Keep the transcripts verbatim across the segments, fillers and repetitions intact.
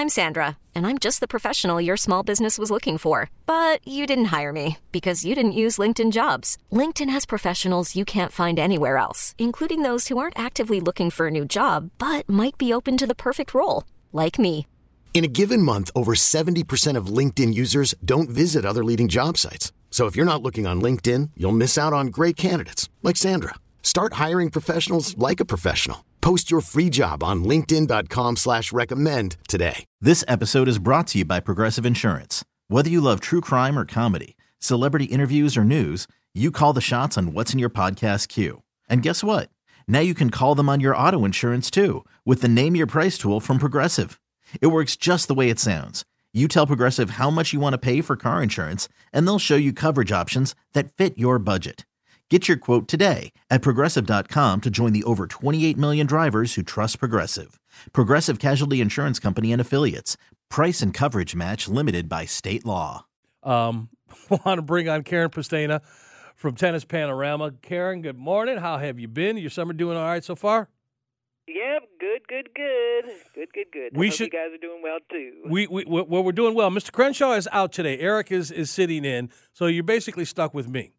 I'm Sandra, and I'm just the professional your small business was looking for. But you didn't hire me because you didn't use LinkedIn Jobs. LinkedIn has professionals you can't find anywhere else, including those who aren't actively looking for a new job, but might be open to the perfect role, like me. In a given month, over seventy percent of LinkedIn users don't visit other leading job sites. So if you're not looking on LinkedIn, you'll miss out on great candidates like Sandra. Start hiring professionals like a professional. Post your free job on linkedin.com slash recommend today. This episode is brought to you by Progressive Insurance. Whether you love true crime or comedy, celebrity interviews or news, you call the shots on what's in your podcast queue. And guess what? Now you can call them on your auto insurance too with the Name Your Price tool from Progressive. It works just the way it sounds. You tell Progressive how much you want to pay for car insurance, and they'll show you coverage options that fit your budget. Get your quote today at Progressive dot com to join the over twenty-eight million drivers who trust Progressive. Progressive Casualty Insurance Company and Affiliates. Price and coverage match limited by state law. Um, want to bring on Karen Pastena from Tennis Panorama. Karen, good morning. How have you been? Your summer doing all right so far? Yep, good, good, good. Good, good, good. We I hope should, you guys are doing well, too. We, we, well, we're doing well. Mister Crenshaw is out today. Eric is, is sitting in, so you're basically stuck with me.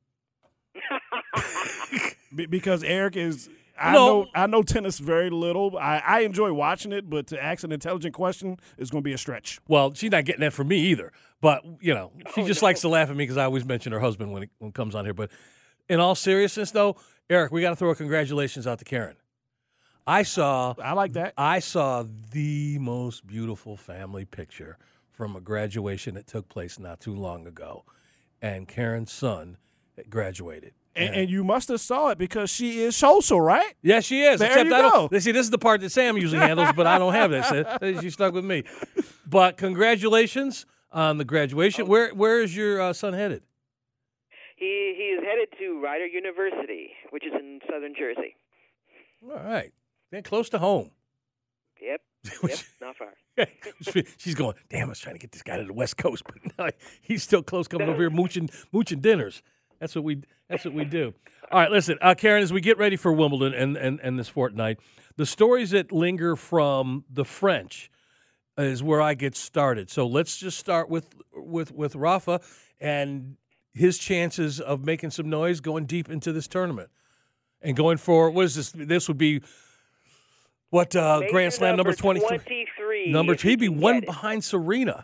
Because Eric is, I No. know I know tennis very little. I, I enjoy watching it, but to ask an intelligent question is going to be a stretch. Well, she's not getting that from me either. But, you know, she Oh, just no. likes to laugh at me because I always mention her husband when he, when he comes on here. But in all seriousness, though, Eric, we got to throw a congratulations out to Karen. I saw I like that. I saw the most beautiful family picture from a graduation that took place not too long ago. And Karen's son graduated. And, and you must have saw it because she is social, right? Yeah, she is. There except you I don't. go. They see, this is the part that Sam usually handles, but I don't have that. So she's stuck with me. But congratulations on the graduation. Where Where is your uh, son headed? He he is headed to Rider University, which is in southern Jersey. All right, man, close to home. Yep, yep, not far. She's going, damn, I was trying to get this guy to the West Coast, but no, he's still close coming over here mooching, mooching dinners. That's what we That's what we do. All right, listen, uh, Karen, as we get ready for Wimbledon and, and, and this fortnight, the stories that linger from the French is where I get started. So let's just start with with with Rafa and his chances of making some noise going deep into this tournament and going for, what is this? This would be what uh, Major Grand Slam number twenty-three. twenty-three. Number if two, he'd be he can one get it. behind Serena.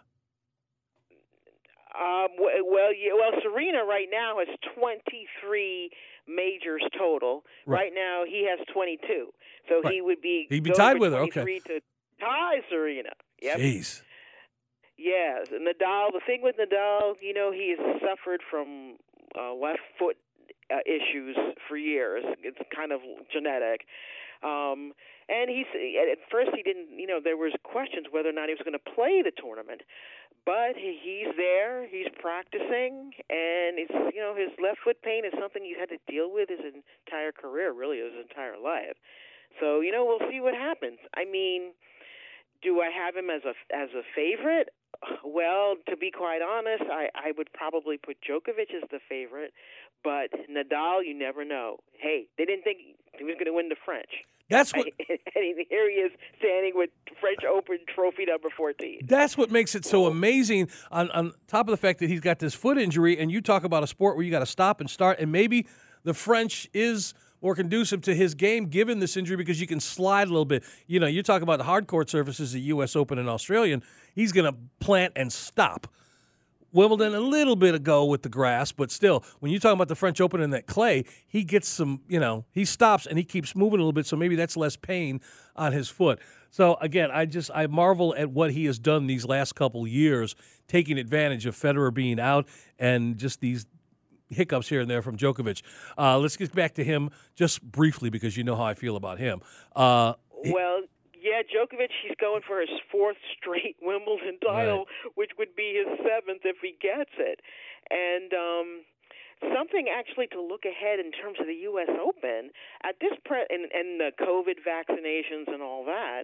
Um, w- well, yeah, well, Serena right now has twenty-three majors total. Right. Right, now, he has twenty-two. So Right. he would be He'd be going tied for with her, okay. twenty-three to tie Serena. Yep. Jeez. Yes, Nadal. The thing with Nadal, you know, he's suffered from uh, left foot uh, issues for years. It's kind of genetic. Um, and he's at first he didn't, you know, there was questions whether or not he was going to play the tournament. But he, he's there, he's practicing, and it's, you know, his left foot pain is something he's had to deal with his entire career, really his entire life. So, you know, we'll see what happens. I mean, do I have him as a as a favorite? Well, to be quite honest, I, I would probably put Djokovic as the favorite, but Nadal, you never know. Hey, they didn't think he was going to win the French. That's what. And here he is standing with French Open trophy number fourteen. That's what makes it so amazing. On on top of the fact that he's got this foot injury, and you talk about a sport where you got to stop and start, and maybe the French is more conducive to his game given this injury because you can slide a little bit. You know, you talk about the hard court surfaces, the U S Open and Australian. He's going to plant and stop. Wimbledon a little bit ago with the grass, but still, when you talk about the French Open and that clay, he gets some, you know, he stops and he keeps moving a little bit, so maybe that's less pain on his foot. So, again, I just, I marvel at what he has done these last couple years, taking advantage of Federer being out and just these hiccups here and there from Djokovic. Uh, let's get back to him just briefly because you know how I feel about him. Uh, Well, yeah, Djokovic, he's going for his fourth straight Wimbledon title, Right. which would be his seventh if he gets it. And um, something actually to look ahead in terms of the U S Open at this pre- and, and the COVID vaccinations and all that.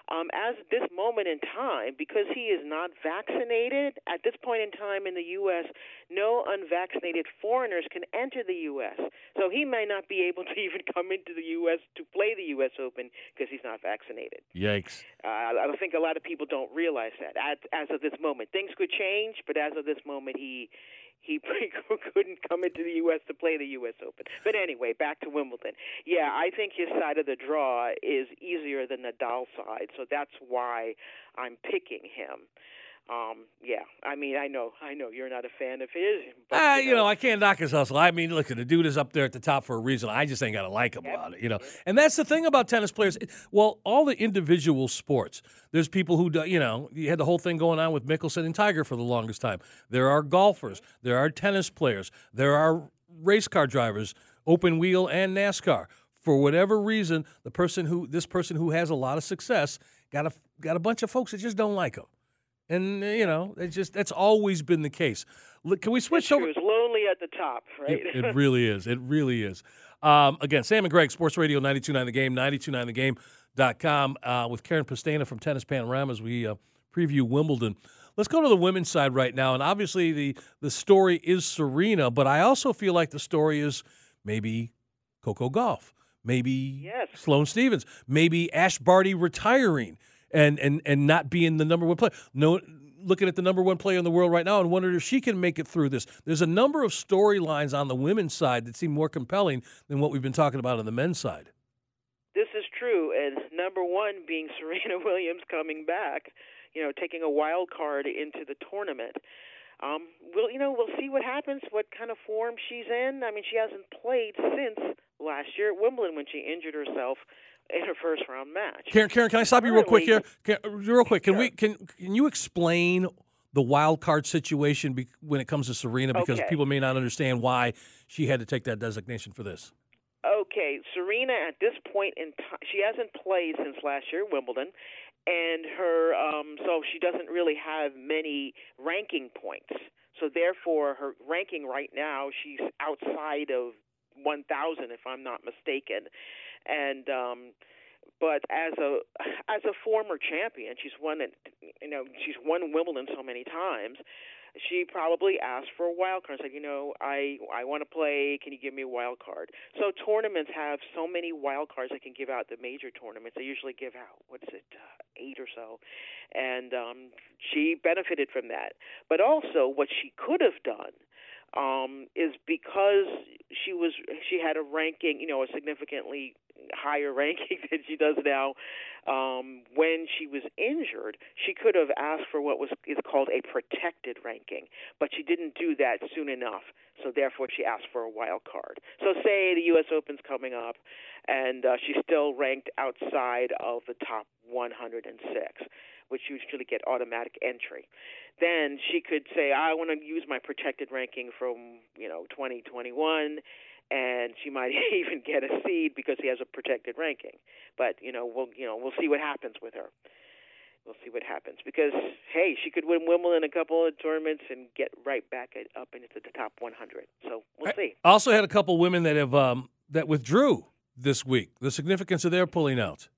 Um, as this moment in time, because he is not vaccinated, at this point in time in the U S, no unvaccinated foreigners can enter the U S. So he may not be able to even come into the U S to play the U S Open because he's not vaccinated. Yikes. Uh, I think a lot of people don't realize that as, as of this moment. Things could change, but as of this moment, he he couldn't come into the U S to play the U S Open. But anyway, back to Wimbledon. Yeah, I think his side of the draw is easier than Nadal's side, so that's why I'm picking him. Um, yeah, I mean, I know, I know you're not a fan of his. But, Uh, you, you know, I can't knock his hustle. I mean, look, the dude is up there at the top for a reason. I just ain't got to like him about it, you know. And that's the thing about tennis players. Well, all the individual sports, there's people who, do, you know, you had the whole thing going on with Mickelson and Tiger for the longest time. There are golfers. There are tennis players. There are race car drivers, open wheel and NASCAR. For whatever reason, the person who, this person who has a lot of success got a, got a bunch of folks that just don't like him. And, you know, it's just that's always been the case. Look, can we switch over? It's lonely at the top, right? It, it really is. It really is. Um, again, Sam and Greg, Sports Radio ninety-two point nine The Game, ninety-two point nine the game dot com, uh, with Karen Pastena from Tennis Panorama as we uh, preview Wimbledon. Let's go to the women's side right now. And obviously the, the story is Serena, but I also feel like the story is maybe Coco Gauff, maybe yes. Sloane Stephens, maybe Ash Barty retiring. And, and and not being the number one player. No, looking at the number one player in the world right now and wondering if she can make it through this. There's a number of storylines on the women's side that seem more compelling than what we've been talking about on the men's side. This is true, and number one being Serena Williams coming back, you know, taking a wild card into the tournament. Um, we'll, you know, we'll see what happens, what kind of form she's in. I mean, she hasn't played since last year at Wimbledon when she injured herself in her first round match. Karen, Karen, can I stop you real quick here? Can, real quick, can sure. we can can you explain the wild card situation be, when it comes to Serena? Because okay. people may not understand why she had to take that designation for this. Okay, Serena at this point in time, she hasn't played since last year at Wimbledon, and her um, so she doesn't really have many ranking points. So therefore, her ranking right now, she's outside of one thousand, if I'm not mistaken. And um, but as a as a former champion, she's won it. You know, she's won Wimbledon so many times. She probably asked for a wild card. Said, you know, I I want to play. Can you give me a wild card? So tournaments have so many wild cards they can give out. The major tournaments, they usually give out what is it, uh, eight or so, and um, she benefited from that. But also, what she could have done. Um, is because she was she had a ranking, you know, a significantly higher ranking than she does now. Um, when she was injured, she could have asked for what was is called a protected ranking, but she didn't do that soon enough. So therefore, she asked for a wild card. So say the U S Open's coming up, and uh, she's still ranked outside of the top one hundred six, which usually get automatic entry. Then she could say, I want to use my protected ranking from, you know, twenty twenty-one, and she might even get a seed because he has a protected ranking. But, you know, we'll, you know, we'll see what happens with her. We'll see what happens because, hey, she could win Wimbledon a couple of tournaments and get right back at, up into the top one hundred. So we'll see. I also had a couple women that have um, that withdrew this week. The significance of their pulling out.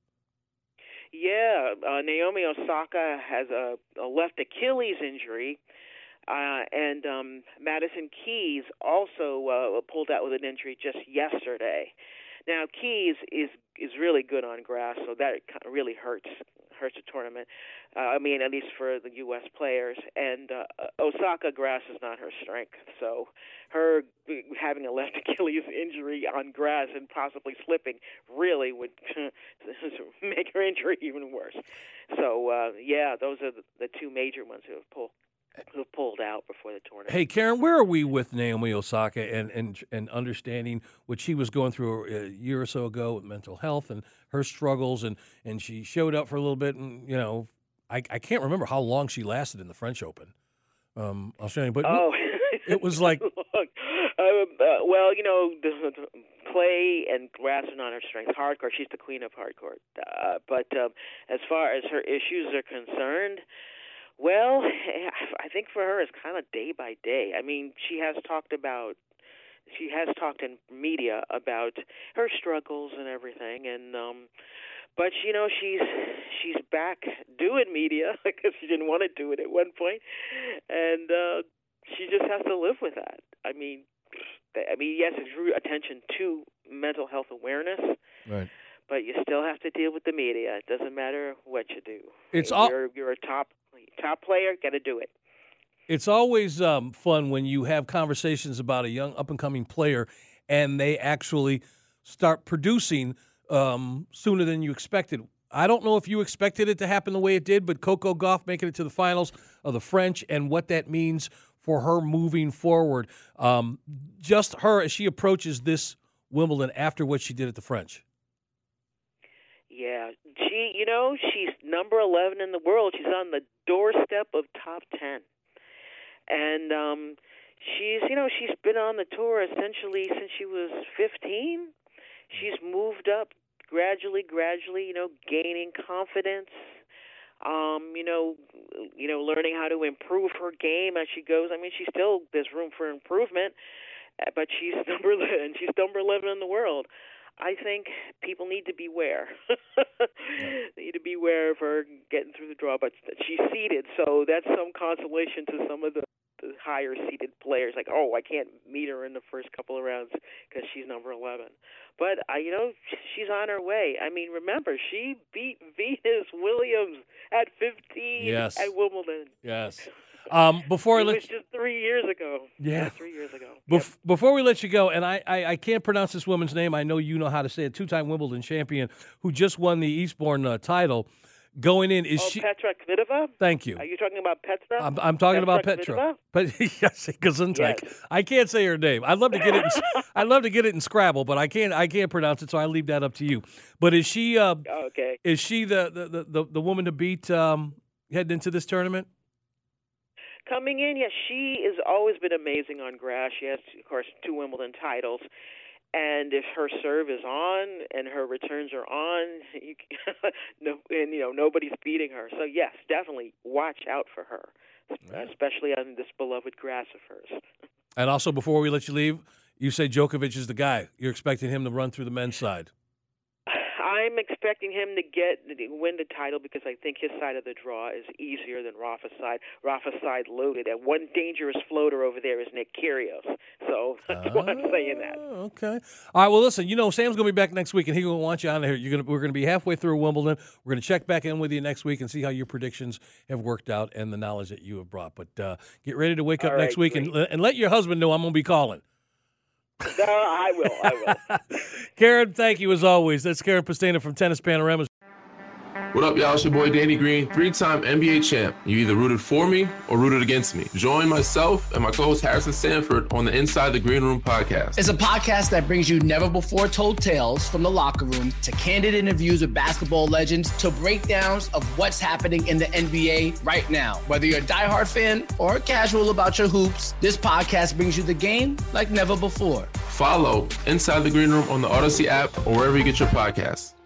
Yeah, uh, Naomi Osaka has a, a left Achilles injury, uh, and um, Madison Keys also uh, pulled out with an injury just yesterday. Now, Keys is is really good on grass, so that really hurts hurts the tournament. Uh, I mean, at least for the U S players. And uh, Osaka grass is not her strength, so her having a left Achilles injury on grass and possibly slipping really would make her injury even worse. So, uh, yeah, those are the, the two major ones who have pulled. Who pulled out before the tournament. Hey, Karen, where are we with Naomi Osaka and, and, and understanding what she was going through a year or so ago with mental health and her struggles, and, and she showed up for a little bit, and, you know, I, I can't remember how long she lasted in the French Open. Um, Australian, but oh. it was like... Look, uh, uh, well, you know, the, the clay and grass are not her strength. Hardcore, she's the queen of hardcore. Uh, but um, as far as her issues are concerned... Well, I think for her it's kind of day by day. I mean, she has talked about, she has talked in media about her struggles and everything, and um, but you know, she's she's back doing media because she didn't want to do it at one point, and uh, she just has to live with that. I mean, I mean, yes, it drew attention to mental health awareness, right? But you still have to deal with the media. It doesn't matter what you do. It's you're, all you're a top top player. Got to do it. It's always um, fun when you have conversations about a young up-and-coming player and they actually start producing um, sooner than you expected. I don't know if you expected it to happen the way it did, but Coco Gauff making it to the finals of the French and what that means for her moving forward. Um, just her as she approaches this Wimbledon after what she did at the French. Yeah, she, you know, she's number eleven in the world. She's on the doorstep of top ten. And um, she's, you know, she's been on the tour essentially since she was fifteen. She's moved up gradually, gradually, you know, gaining confidence. Um, you know, you know, learning how to improve her game as she goes. I mean, she still there's room for improvement, but she's number and she's number eleven in the world. I think people need to beware. They need to beware of her getting through the draw, but she's seeded, so that's some consolation to some of the, the higher-seeded players. Like, oh, I can't meet her in the first couple of rounds because she's number eleven. But, uh, you know, she's on her way. I mean, remember, she beat Venus Williams at fifteen yes. at Wimbledon. Yes. Um, before it I let was you, just three years ago. Yeah, yeah three years ago. Bef- yep. Before we let you go, and I, I, I can't pronounce this woman's name. I know you know how to say it. Two-time Wimbledon champion who just won the Eastbourne uh, title. Going in is oh, she? Petra Kvitova. Thank you. Are you talking about Petra? I'm, I'm talking Petra about Petra. Kvitova? But yes, Gesundheit. Yes. I can't say her name. I'd love to get it. In, I'd love to get it in Scrabble, but I can't. I can't pronounce it, so I leave that up to you. But is she? Uh, okay. Is she the the, the, the woman to beat um, heading into this tournament? Coming in, yes, she has always been amazing on grass. She has, of course, two Wimbledon titles. And if her serve is on and her returns are on, you, no, and you know nobody's beating her. So yes, definitely watch out for her, yeah. especially on this beloved grass of hers. And also, before we let you leave, you say Djokovic is the guy. You're expecting him to run through the men's side. I'm expecting him to get win the title because I think his side of the draw is easier than Rafa's side. Rafa's side loaded, and one dangerous floater over there is Nick Kyrgios. So that's uh, why I'm saying that. Okay. All right. Well, listen. You know, Sam's going to be back next week, and he's going to want you on here. You're going to, we're going to be halfway through Wimbledon. We're going to check back in with you next week and see how your predictions have worked out and the knowledge that you have brought. But uh, get ready to wake up All next right, week and, and let your husband know I'm going to be calling. No, I will. I will. Karen, thank you as always. That's Karen Pastena from Tennis Panorama. What up, y'all? It's your boy Danny Green, three-time N B A champ. You either rooted for me or rooted against me. Join myself and my co-host Harrison Sanford on the Inside the Green Room podcast. It's a podcast that brings you never-before-told tales from the locker room to candid interviews with basketball legends to breakdowns of what's happening in the N B A right now. Whether you're a diehard fan or casual about your hoops, this podcast brings you the game like never before. Follow Inside the Green Room on the Odyssey app or wherever you get your podcasts.